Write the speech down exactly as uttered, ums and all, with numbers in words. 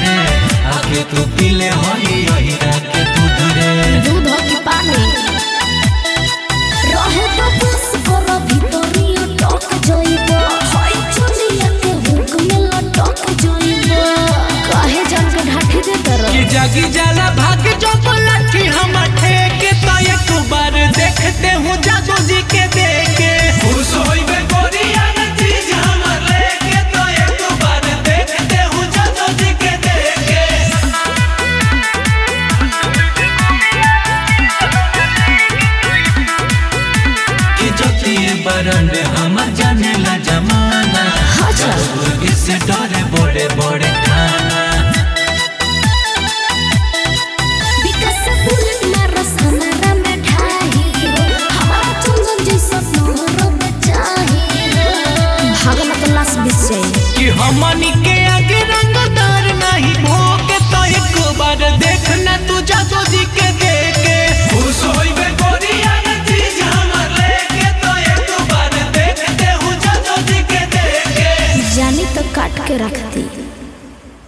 रे आके तू पीले होई अहिरा के दूध रे दूध की पानी रहे तो बस कर भीतरिया टक जाइबो हाय चलिया के हुक में लटक जाइबो काहे जान के ढाठी दे तर कि जागी जाला